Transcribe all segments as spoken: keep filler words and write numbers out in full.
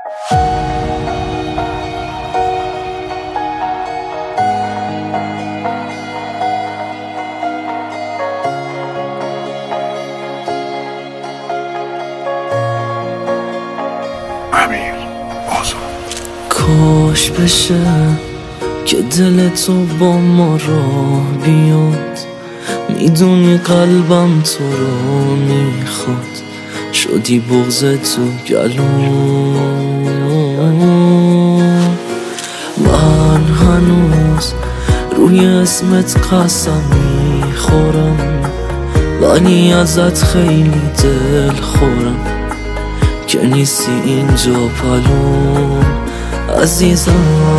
کاش بشه که دل تو با ما راه بیاد، میدونی قلبم تو رو میخواد، شدی بغض تو گلوم. من هنوز روی اسمت قسم میخورم، ولی ازت خیلی دل خورم که نیستی اینجا پلوم. عزیزم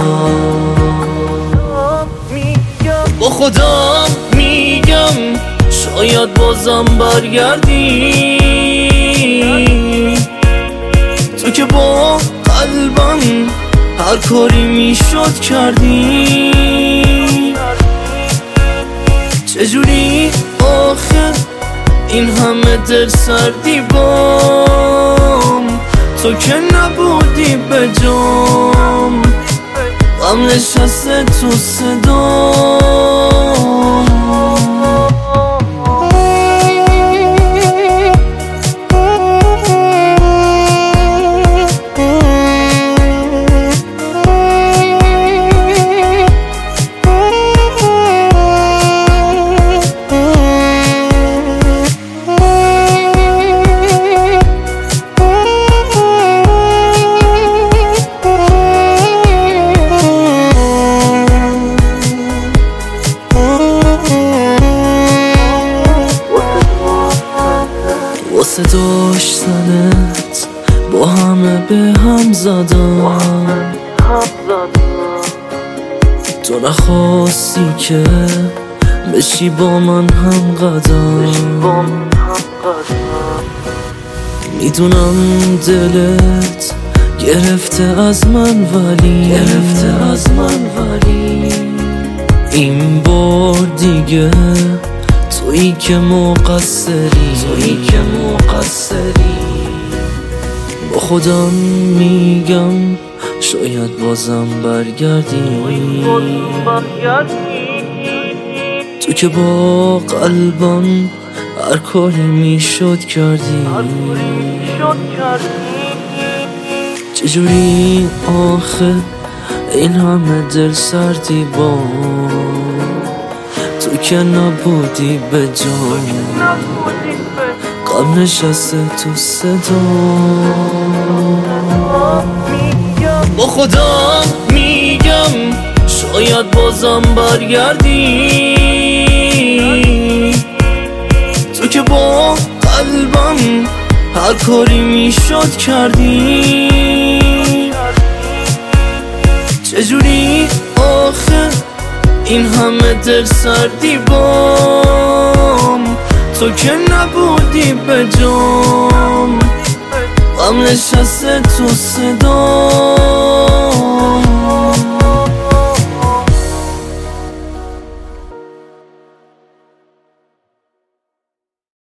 با خودم میگم شاید بازم برگردی، تو که با قلبم هر کاری میشد کردی. چجوری آخر این همه دل سردی بام، تو که نبودی به جام، غم نشسته تو صدام. واسه داشتنت با همه به هم زدم، تو نخواستی که بشی با من هم قدم. میدونم دلت گرفته از من ولی گرفته از من ولی این بار دیگه تویی که مقصری، تویی که مقصری. با خودم میگم شاید بازم برگردی، تو که با قلبم هر کاری میشد کردی. چجوری آخه این همه دل سردی با، تو که نبودی به جان، غم نشسته تو صدا. با خودم میگم شاید بازم برگردی، تو که با قلبم هر کاری میشد کردی. چجوری آخه این همه دل سردی بام، تو که نبودی به جام، غم نشسته تو صدا.